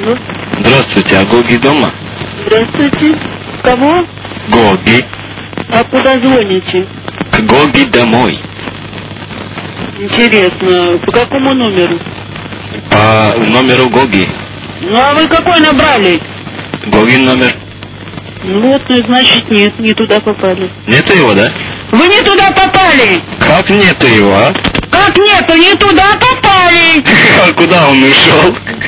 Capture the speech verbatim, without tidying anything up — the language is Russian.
Алло. Здравствуйте, а Гоги дома? Здравствуйте. Кого? Гоги. А куда звоните? К Гоги домой. Интересно, по какому номеру? По номеру Гоги. Ну а вы какой набрали? Гогин номер. Ну вот, ну, значит нет, не туда попали. Нету его, да? Вы не туда попали! Как нету его, а? Как нету, не туда попали! А куда он ушел?